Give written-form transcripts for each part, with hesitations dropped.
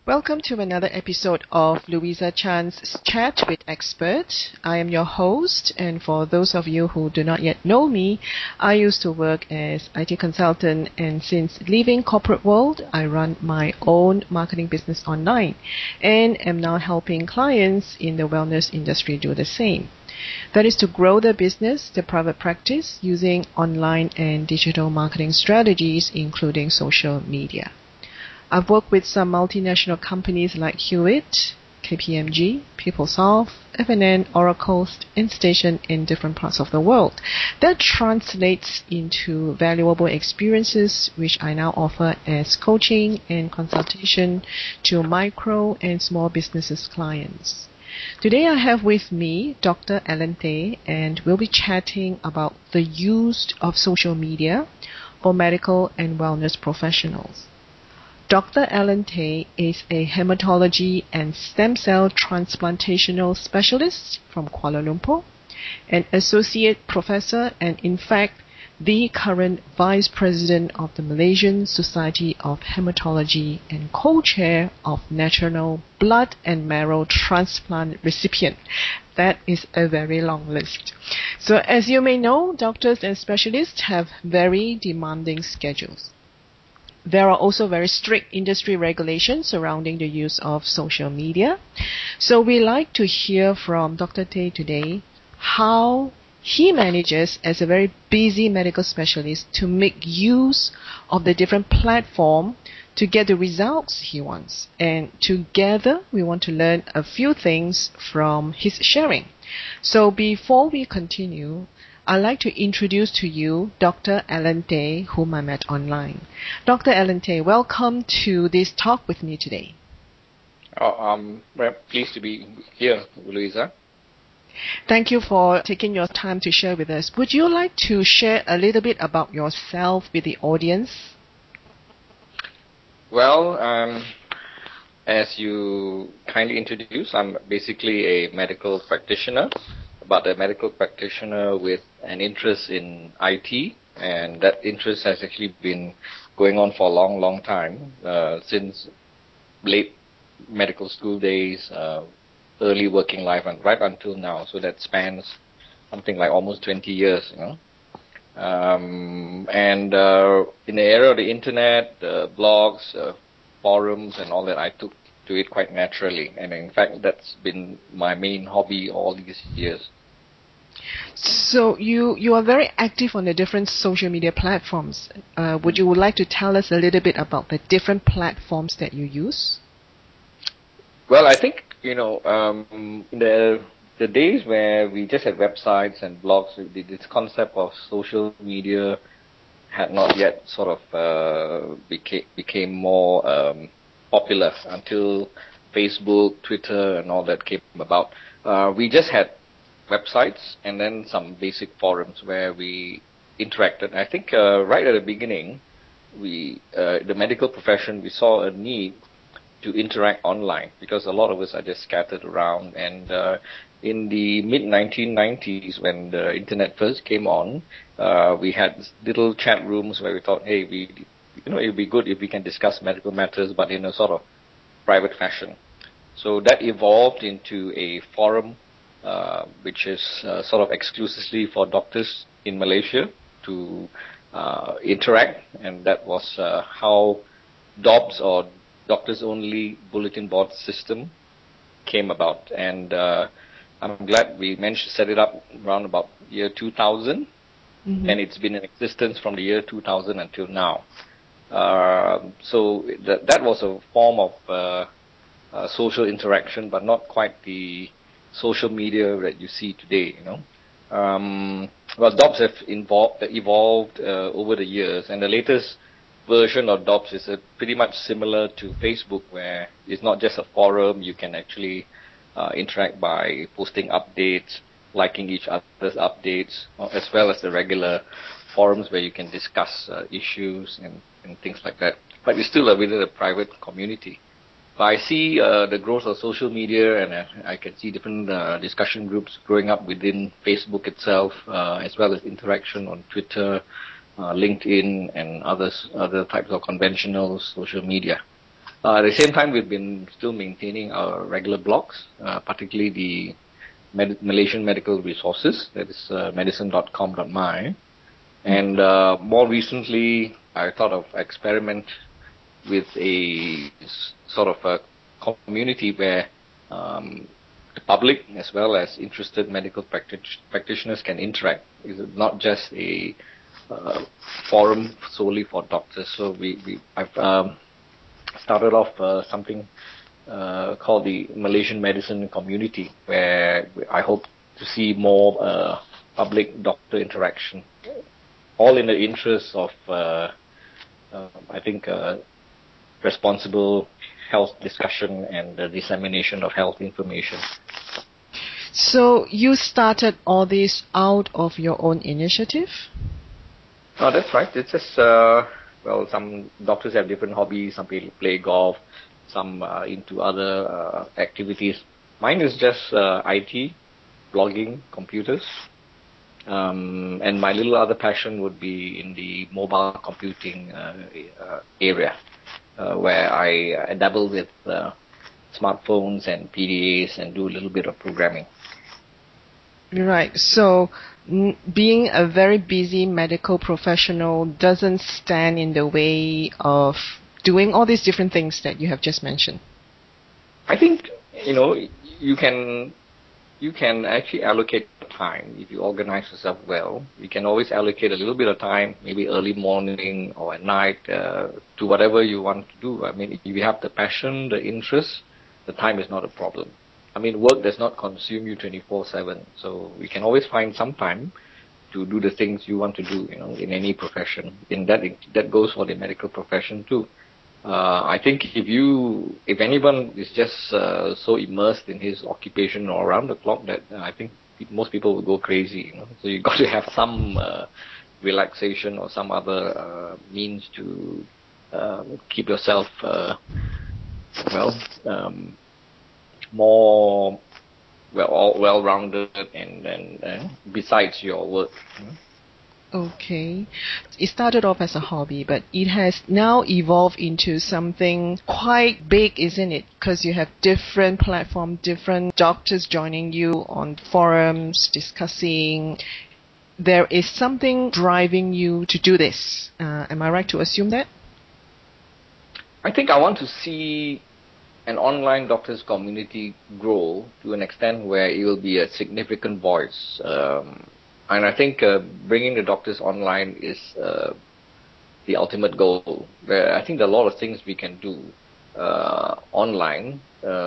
Welcome to another episode of Louisa Chan's Chat with Expert. I am your host, and for those of you who do not yet know me, I used to work as IT consultant, and since leaving corporate world, I run my own marketing business online and am now helping clients in the wellness industry do the same. That is to grow their business, their private practice, using online and digital marketing strategies, including social media. I've worked with some multinational companies like Hewitt, KPMG, PeopleSoft, FNN, Oracle, and Station in different parts of the world. That translates into valuable experiences which I now offer as coaching and consultation to micro and small businesses clients. Today I have with me Dr. Ellen Tay, and we'll be chatting about the use of social media for medical and wellness professionals. Dr. Ellen Tay is a hematology and stem cell transplantational specialist from Kuala Lumpur, an associate professor and in fact the current vice president of the Malaysian Society of Hematology and co-chair of National Blood and Marrow Transplant Recipient. That is a very long list. So as you may know, doctors and specialists have very demanding schedules. There are also very strict industry regulations surrounding the use of social media. So we like to hear from Dr. Tay today how he manages as a very busy medical specialist to make use of the different platform to get the results he wants. And together we want to learn a few things from his sharing. So before we continue, I'd like to introduce to you Dr. Ellen Tay, whom I met online. Dr. Ellen Tay, welcome to this talk with me today. I'm pleased to be here, Louisa. Thank you for taking your time to share with us. Would you like to share a little bit about yourself with the audience? Well, as you kindly introduced, I'm basically a medical practitioner, but a medical practitioner with an interest in IT, and that interest has actually been going on for a long, long time, since late medical school days, early working life, and right until now. So that spans something like almost 20 years, And in the era of the internet, blogs, forums, and all that, I took to it quite naturally. And in fact, that's been my main hobby all these years. So you are very active on the different social media platforms. Would you like to tell us a little bit about the different platforms that you use? Well, I think, in the days where we just had websites and blogs, this concept of social media had not yet sort of became more popular until Facebook, Twitter, and all that came about. We just had websites and then some basic forums where we interacted. I think right at the beginning, the medical profession, we saw a need to interact online because a lot of us are just scattered around. And in the mid-1990s, when the internet first came on, we had little chat rooms where we thought, hey, it would be good if we can discuss medical matters, but in a sort of private fashion. So that evolved into a forum, which is sort of exclusively for doctors in Malaysia to interact, and that was how DOBS, or Doctors Only Bulletin Board System, came about. And I'm glad we managed to set it up around about year 2000, and it's been in existence from the year 2000 until now. So that was a form of social interaction, but not quite the social media that you see today, Well, DOBS have evolved over the years, and the latest version of DOBS is pretty much similar to Facebook, where it's not just a forum. You can actually interact by posting updates, liking each other's updates, as well as the regular forums where you can discuss issues and things like that. But it's still within a private community. But I see the growth of social media, and I can see different discussion groups growing up within Facebook itself, as well as interaction on Twitter, LinkedIn, and other types of conventional social media. At the same time, we've been still maintaining our regular blogs, particularly the Malaysian Medical Resources, that is medicine.com.my. And more recently, I thought of experiment with a sort of a community where the public as well as interested medical practitioners can interact. It's not just a forum solely for doctors. So I've started off something called the Malaysian Medicine Community, where I hope to see more public doctor interaction, all in the interest of, I think, responsible health discussion and the dissemination of health information. So you started all this out of your own initiative? Oh, that's right. It's just, some doctors have different hobbies. Some people play golf, some into other activities. Mine is just IT, blogging, computers. And my little other passion would be in the mobile computing area, where I dabble with smartphones and PDAs and do a little bit of programming. Right. So being a very busy medical professional doesn't stand in the way of doing all these different things that you have just mentioned. I think, you can actually allocate time if you organize yourself well. You can always allocate a little bit of time, maybe early morning or at night, to whatever you want to do. I mean, if you have the passion, the interest, the time is not a problem. I mean, work does not consume you 24/7, so you can always find some time to do the things you want to do, in any profession. And that goes for the medical profession too. I think if anyone is just so immersed in his occupation or around the clock, that I think most people will go crazy. So you've got to have some relaxation or some other means to keep yourself more well-rounded and besides your work. Okay. It started off as a hobby, but it has now evolved into something quite big, isn't it? Because you have different platforms, different doctors joining you on forums, discussing. There is something driving you to do this. Am I right to assume that? I think I want to see an online doctors community grow to an extent where it will be a significant voice. And I think bringing the doctors online is the ultimate goal. Where I think there are a lot of things we can do online,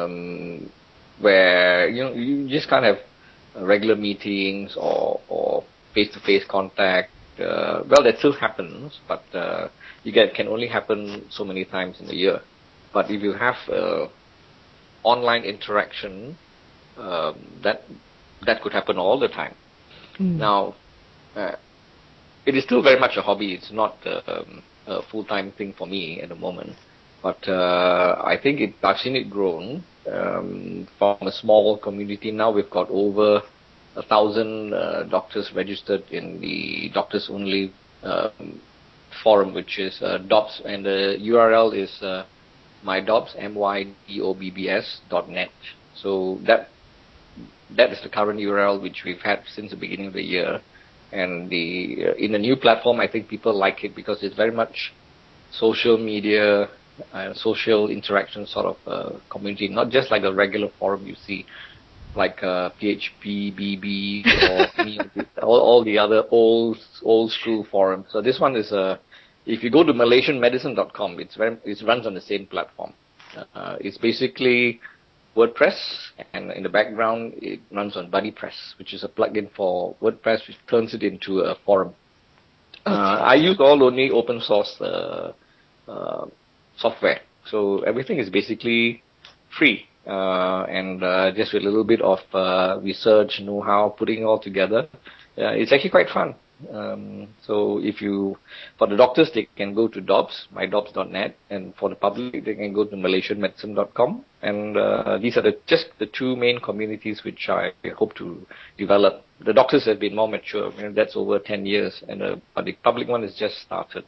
where you just can't have regular meetings or face-to-face contact. That still happens, but can only happen so many times in a year. But if you have online interaction, that could happen all the time. Now, it is still very much a hobby. It's not a full-time thing for me at the moment. But I think I've seen it grown from a small community. Now we've got over 1,000 doctors registered in the Doctors Only forum, which is DOBS, and the URL is mydobbs, mydobbs.net. So that is the current URL which we've had since the beginning of the year. And in the new platform, I think people like it because it's very much social media, social interaction sort of community, not just like a regular forum you see, like PHP, BB, or any of all the other old school forums. So this one is if you go to MalaysianMedicine.com, it runs on the same platform. It's basically WordPress, and in the background it runs on BuddyPress, which is a plugin for WordPress, which turns it into a forum. Okay. I use only open source software, so everything is basically free, and just with a little bit of research, know-how, putting it all together. It's actually quite fun. So for the doctors, they can go to DOBS, mydobbs.net, and for the public, they can go to MalaysianMedicine.com. And these are just the two main communities which I hope to develop. The doctors have been more mature. That's over 10 years, but the public one has just started.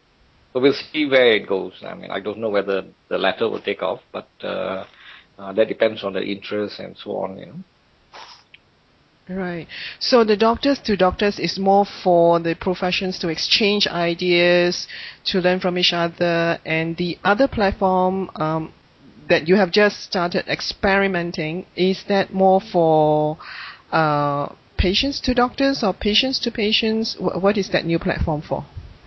So we'll see where it goes. I mean, I don't know whether the latter will take off, but that depends on the interest and so on, you know. Right. So the doctors to doctors is more for the professions to exchange ideas, to learn from each other, and the other platform that you have just started experimenting, is that more for patients to doctors or patients to patients? What is that new platform for?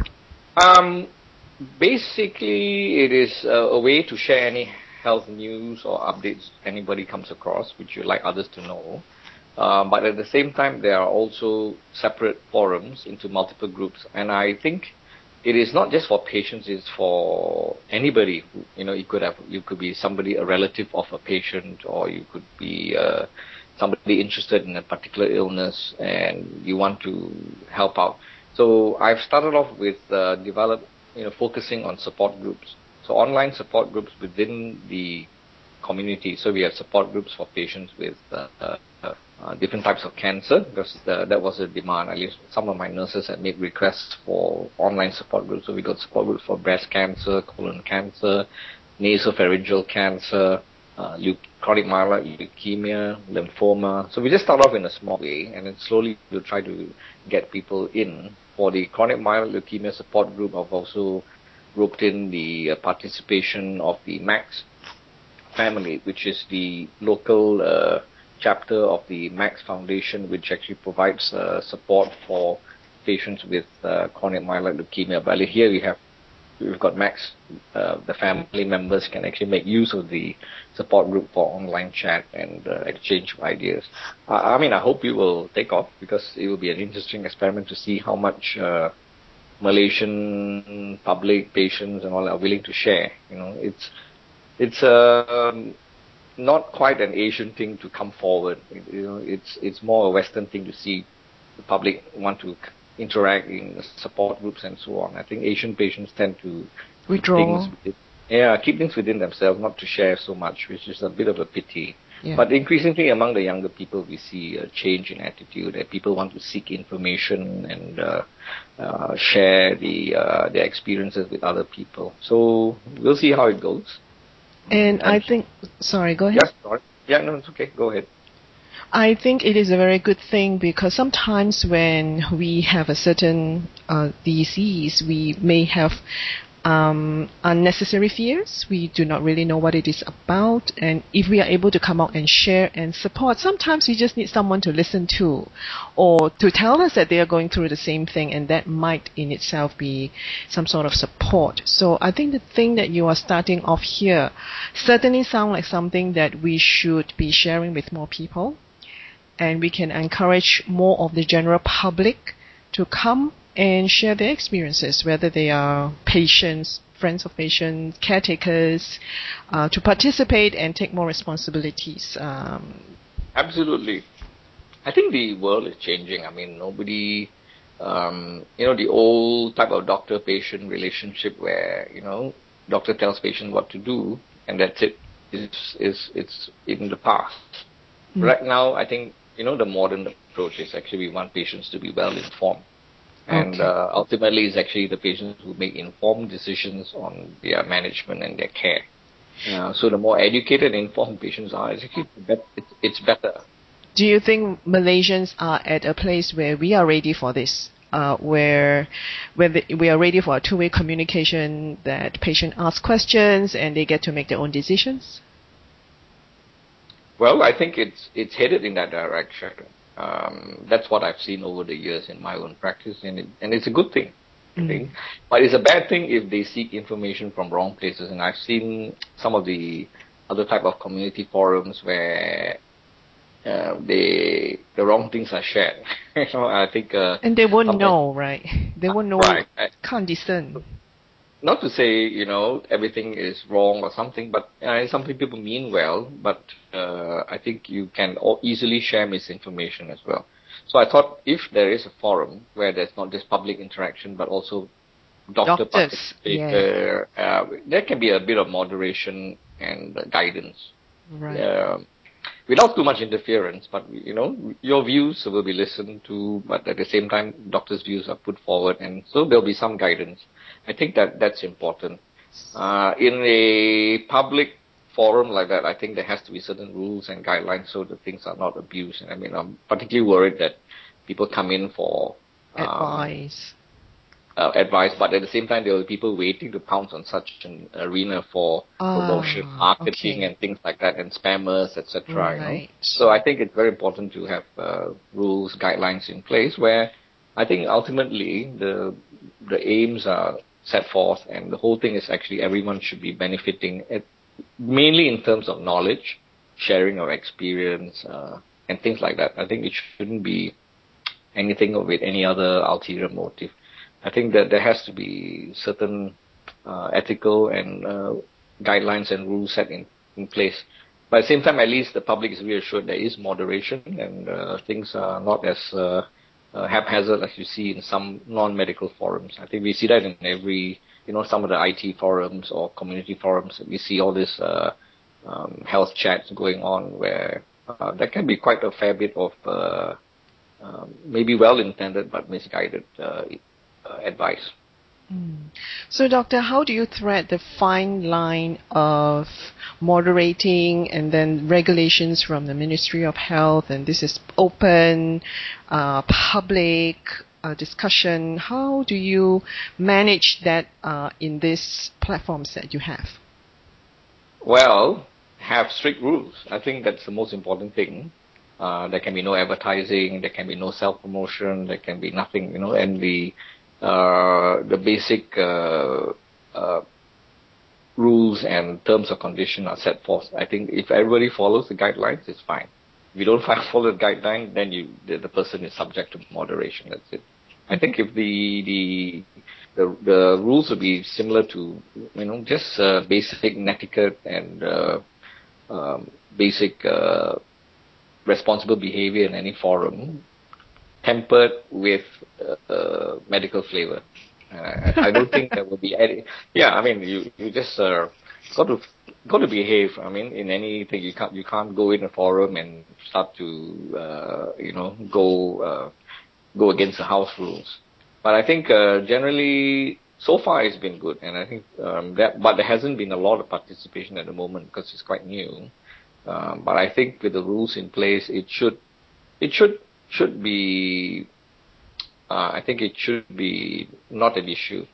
Basically, it is a way to share any health news or updates anybody comes across, which you'd like others to know. But at the same time, there are also separate forums into multiple groups. And I think it is not just for patients, it's for anybody who, you know, you could be somebody, a relative of a patient, or you could be somebody interested in a particular illness and you want to help out. So I've started off with focusing on support groups. So online support groups within the community. So we have support groups for patients with different types of cancer, because that was a demand. At least some of my nurses had made requests for online support groups. So we got support groups for breast cancer, colon cancer, nasopharyngeal cancer, chronic myeloid leukemia, lymphoma. So we just start off in a small way, and then slowly we'll try to get people in. For the chronic myeloid leukemia support group, I've also roped in the participation of the MAX family, which is the local chapter of the MAX Foundation, which actually provides support for patients with chronic myeloid leukemia. But here we've got MAX. The family members can actually make use of the support group for online chat and exchange of ideas. I mean, I hope it will take off, because it will be an interesting experiment to see how much Malaysian public, patients and all are willing to share. You know, it's not quite an Asian thing to come forward. It's more a Western thing to see the public want to interact in support groups and so on. I think Asian patients tend to withdraw. Keep things within themselves, not to share so much, which is a bit of a pity. Yeah. But increasingly among the younger people, we see a change in attitude, that people want to seek information and share their experiences with other people. So we'll see how it goes. And I think, sorry, go ahead. Yes, sorry. Yeah, no, it's okay. Go ahead. I think it is a very good thing, because sometimes when we have a certain disease, we may have unnecessary fears. We do not really know what it is about, and if we are able to come out and share and support, sometimes we just need someone to listen to, or to tell us that they are going through the same thing, and that might in itself be some sort of support. So I think the thing that you are starting off here certainly sounds like something that we should be sharing with more people, and we can encourage more of the general public to come and share their experiences, whether they are patients, friends of patients, caretakers, to participate and take more responsibilities. Absolutely. I think the world is changing. I mean, nobody, the old type of doctor-patient relationship where, doctor tells patient what to do and that's it, it's in the past. Right now, I think, the modern approach is actually we want patients to be well informed. And ultimately, it's actually the patients who make informed decisions on their management and their care. So the more educated and informed patients are, it's better. Do you think Malaysians are at a place where we are ready for this? Where we are ready for a two-way communication, that patient asks questions and they get to make their own decisions? Well, I think it's headed in that direction. That's what I've seen over the years in my own practice, and it's a good thing, I think. But it's a bad thing if they seek information from wrong places. And I've seen some of the other type of community forums where the wrong things are shared. I think. And they won't know, right? They won't know. Right. Can't discern. Not to say, everything is wrong or something, but some people mean well, but I think you can easily share misinformation as well. So I thought if there is a forum where there's not just public interaction, but also doctor participation, there can be a bit of moderation and guidance. Right. Without too much interference, but, your views will be listened to, but at the same time, doctors' views are put forward, and so there'll be some guidance. I think that's important. In a public forum like that, I think there has to be certain rules and guidelines so that things are not abused. I mean, I'm particularly worried that people come in for advice, but at the same time, there will be people waiting to pounce on such an arena for promotion, marketing, and things like that, and spammers, etc. Right. So I think it's very important to have rules, guidelines in place where I think ultimately the aims are set forth, and the whole thing is actually everyone should be benefiting, mainly in terms of knowledge, sharing of experience, and things like that. I think it shouldn't be anything with any other ulterior motive. I think that there has to be certain ethical and guidelines and rules set in place. But at the same time, at least the public is reassured there is moderation and things are not as haphazard as you see in some non-medical forums. I think we see that in every, some of the IT forums or community forums. We see all this health chats going on where there can be quite a fair bit of maybe well-intended but misguided advice. So, Doctor, how do you thread the fine line of moderating and then regulations from the Ministry of Health, and this is open, public discussion? How do you manage that in these platforms that you have? Well, have strict rules. I think that's the most important thing. There can be no advertising, there can be no self-promotion, there can be nothing, and the basic rules and terms of condition are set forth. I think if everybody follows the guidelines, it's fine. If you don't follow the guideline, then the person is subject to moderation. That's it. I think if the rules would be similar to just basic netiquette and basic responsible behavior in any forum, tempered with medical flavor. I don't think there will be any. Yeah, I mean, you just got to behave. I mean, in anything you can't go in a forum and start to go against the house rules. But I think generally so far it's been good, and I think but there hasn't been a lot of participation at the moment because it's quite new. But I think with the rules in place, it should be. I think it should be not an issue.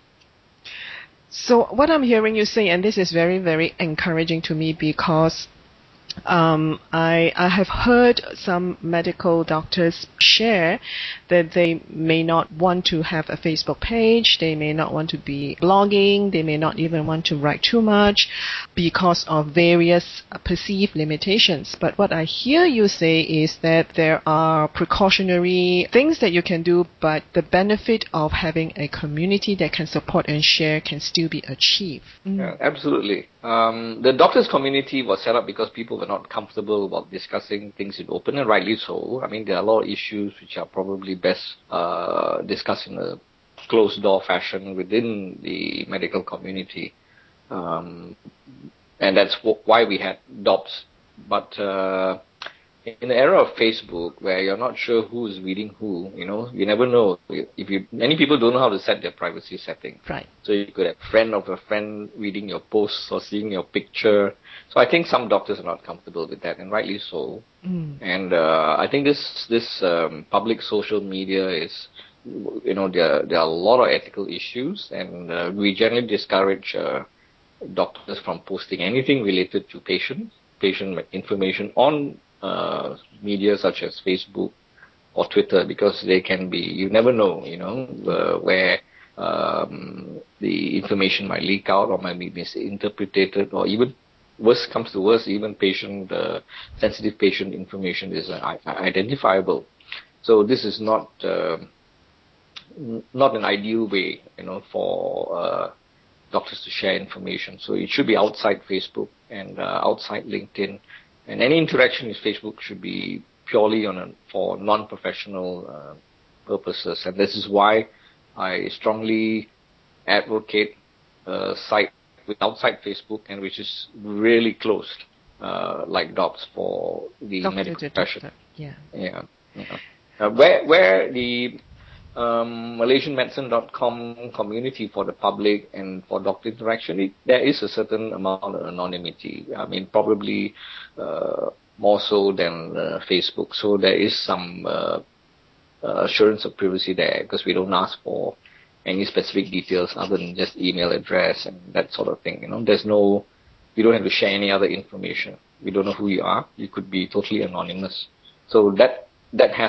So what I'm hearing you say, and this is very, very encouraging to me, because I have heard some medical doctors share that they may not want to have a Facebook page, they may not want to be blogging, they may not even want to write too much because of various perceived limitations. But what I hear you say is that there are precautionary things that you can do, but the benefit of having a community that can support and share can still be achieved. Yeah, absolutely. The doctors' community was set up because people were not comfortable about discussing things in open, and rightly so. I mean, there are a lot of issues which are probably best discussed in a closed-door fashion within the medical community. And that's why we had DOPS. But in the era of Facebook, where you're not sure who is reading who, you never know. Many people don't know how to set their privacy settings. Right. So you could have a friend of a friend reading your posts or seeing your picture. So I think some doctors are not comfortable with that, and rightly so. And I think this public social media is, there are a lot of ethical issues, and we generally discourage doctors from posting anything related to patient information on media such as Facebook or Twitter, because they can be, you never know, where the information might leak out or might be misinterpreted, or even worse comes to worse, even sensitive patient information is identifiable. So this is not an ideal way, for doctors to share information. So it should be outside Facebook and outside LinkedIn. And any interaction with Facebook should be purely for non-professional purposes. And this is why I strongly advocate a site outside Facebook and which is really closed, like DOPS for the medical profession. Yeah. Where the MalaysianMedicine.com community for the public and for doctor interaction, there is a certain amount of anonymity. I mean, probably more so than Facebook. So there is some assurance of privacy there because we don't ask for any specific details other than just email address and that sort of thing. You don't have to share any other information. We don't know who you are. You could be totally anonymous. So that has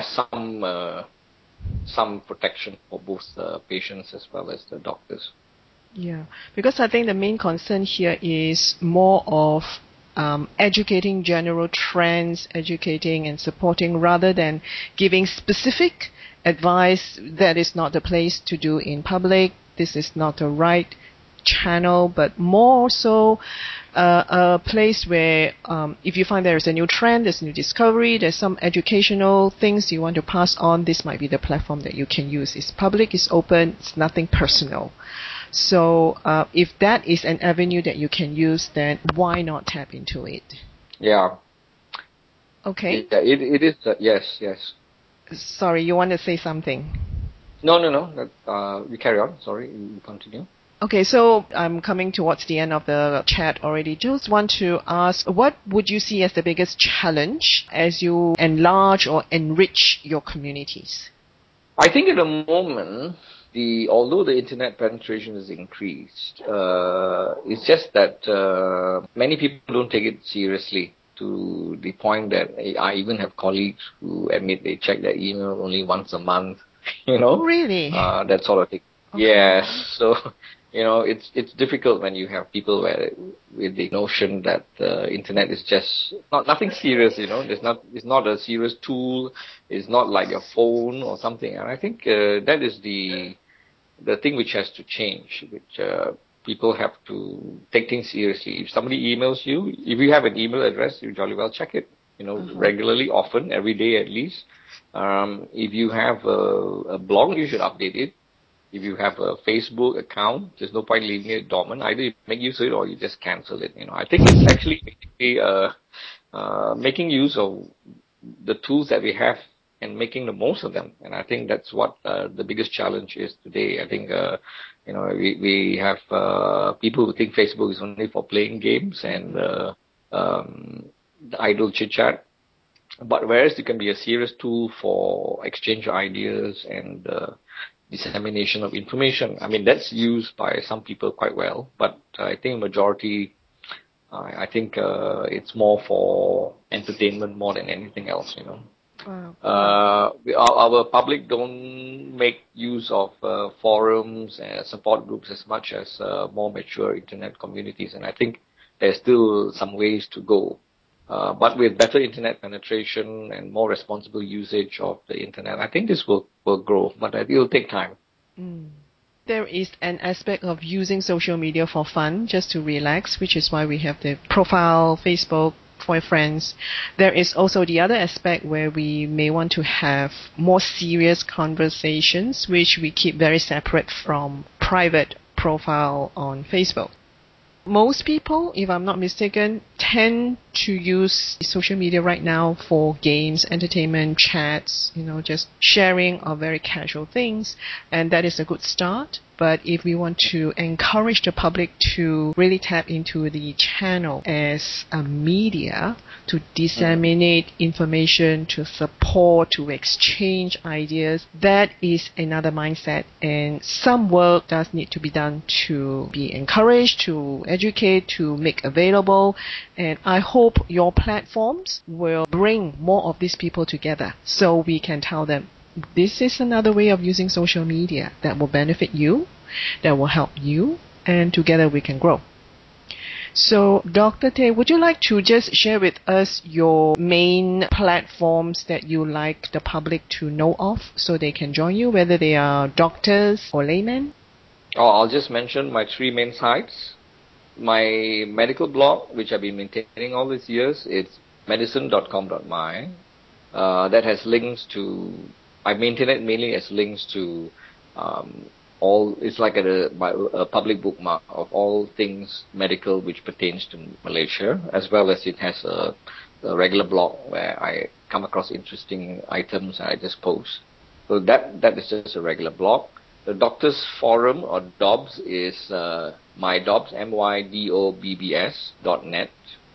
some protection for both the patients as well as the doctors. Yeah, because I think the main concern here is more of educating general trends, educating and supporting rather than giving specific advice. That is not the place to do in public. This is not the right channel, but more so a place where if you find there is a new trend, there's a new discovery, there's some educational things you want to pass on, this might be the platform that you can use. It's public, it's open, it's nothing personal. So if that is an avenue that you can use, then why not tap into it? Yeah. Okay. Yeah, it is. Yes. Sorry, you want to say something? No. You carry on. Sorry, you continue. Okay, so I'm coming towards the end of the chat already. Just want to ask, what would you see as the biggest challenge as you enlarge or enrich your communities? I think at the moment, although the internet penetration has increased, it's just that many people don't take it seriously to the point that I even have colleagues who admit they check their email only once a month, Really? That sort of thing. Okay. Yes, so it's difficult when you have people with the notion that the internet is just nothing serious. It's not a serious tool. It's not like your phone or something. And I think that is the thing which has to change. Which people have to take things seriously. If somebody emails you, if you have an email address, you jolly well check it. Regularly, often, every day at least. If you have a blog, you should update it. If you have a Facebook account, there's no point leaving it dormant. Either you make use of it or you just cancel it. I think it's actually making use of the tools that we have and making the most of them. And I think that's what the biggest challenge is today. I think we have people who think Facebook is only for playing games and the idle chit chat. But whereas it can be a serious tool for exchange of ideas and dissemination of information. I mean, that's used by some people quite well, but I think majority, it's more for entertainment more than anything else, Wow. Our public don't make use of forums and support groups as much as more mature internet communities, and I think there's still some ways to go. But with better internet penetration and more responsible usage of the internet, I think this will grow, but it will take time. There is an aspect of using social media for fun, just to relax, which is why we have the profile, Facebook, for your friends. There is also the other aspect where we may want to have more serious conversations, which we keep very separate from private profile on Facebook. Most people, if I'm not mistaken, tend to use social media right now for games, entertainment, chats, just sharing of very casual things, and that is a good start. But if we want to encourage the public to really tap into the channel as a media to disseminate information, to support, to exchange ideas, that is another mindset. And some work does need to be done to be encouraged, to educate, to make available. And I hope your platforms will bring more of these people together so we can tell them, this is another way of using social media that will benefit you, that will help you, and together we can grow. So, Dr. Teh, would you like to just share with us your main platforms that you like the public to know of so they can join you, whether they are doctors or laymen? I'll just mention my 3 main sites. My medical blog, which I've been maintaining all these years, it's medicine.com.my. That has links to... I maintain it mainly as links to it's like a public bookmark of all things medical which pertains to Malaysia, as well as it has a regular blog where I come across interesting items and I just post. So that is just a regular blog. The Doctors Forum or DOBS is mydobbs, mydobbs.net.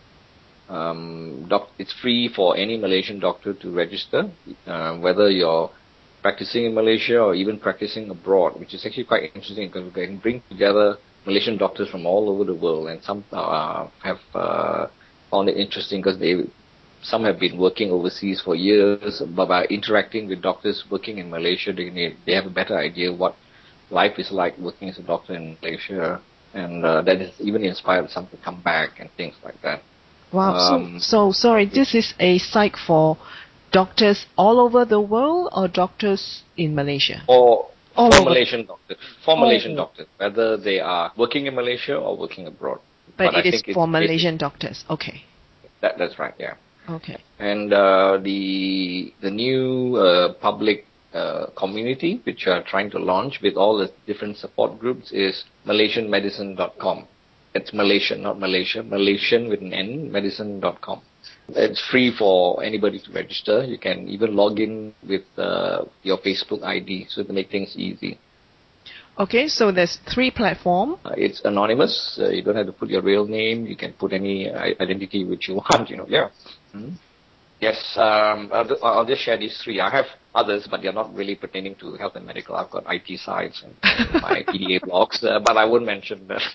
It's free for any Malaysian doctor to register, whether you're practicing in Malaysia or even practicing abroad, which is actually quite interesting because we can bring together Malaysian doctors from all over the world, and some have found it interesting because some have been working overseas for years, but by interacting with doctors working in Malaysia, they have a better idea what life is like working as a doctor in Malaysia, and that has even inspired some to come back and things like that. Wow. So sorry, this is a site for doctors all over the world or doctors in Malaysia? For Malaysian doctors, whether they are working in Malaysia or working abroad. But it is for Malaysian doctors. Okay. That's right. Yeah. Okay. And the new public community which we are trying to launch with all the different support groups is MalaysianMedicine.com. It's Malaysian, not Malaysia. Malaysian with an N, medicine.com. It's free for anybody to register. You can even log in with your Facebook ID, so to make things easy. Okay, so there's 3 platforms. It's anonymous. You don't have to put your real name. You can put any identity which you want. Yeah. Mm-hmm. Yes, I'll just share these 3. I have others, but they're not really pertaining to health and medical. I've got IT sites and my PDA blogs, but I won't mention that.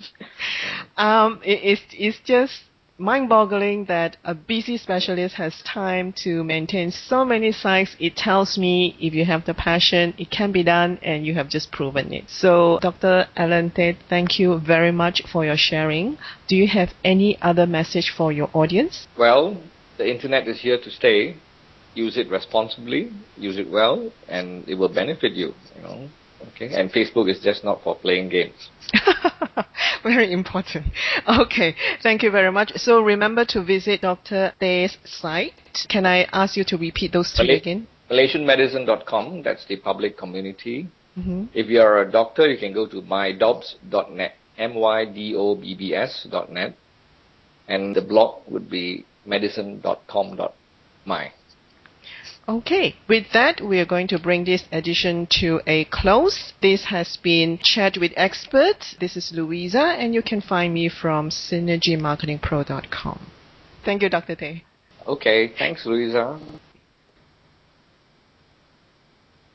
It's just mind-boggling that a busy specialist has time to maintain so many sites. It tells me if you have the passion, it can be done, and you have just proven it. So, Dr. Alan Teh, thank you very much for your sharing. Do you have any other message for your audience? Well, the internet is here to stay. Use it responsibly, use it well, and it will benefit you, Okay, and Facebook is just not for playing games. Very important. Okay, thank you very much. So remember to visit Dr. Teh's site. Can I ask you to repeat those 3 again? MalaysianMedicine.com, that's the public community. Mm-hmm. If you are a doctor, you can go to mydobbs.net, mydobbs.net, and the blog would be medicine.com.my. Okay, with that, we are going to bring this edition to a close. This has been Chat with Expert. This is Louisa, and you can find me from synergymarketingpro.com. Thank you, Dr. Teh. Okay, thanks, Louisa.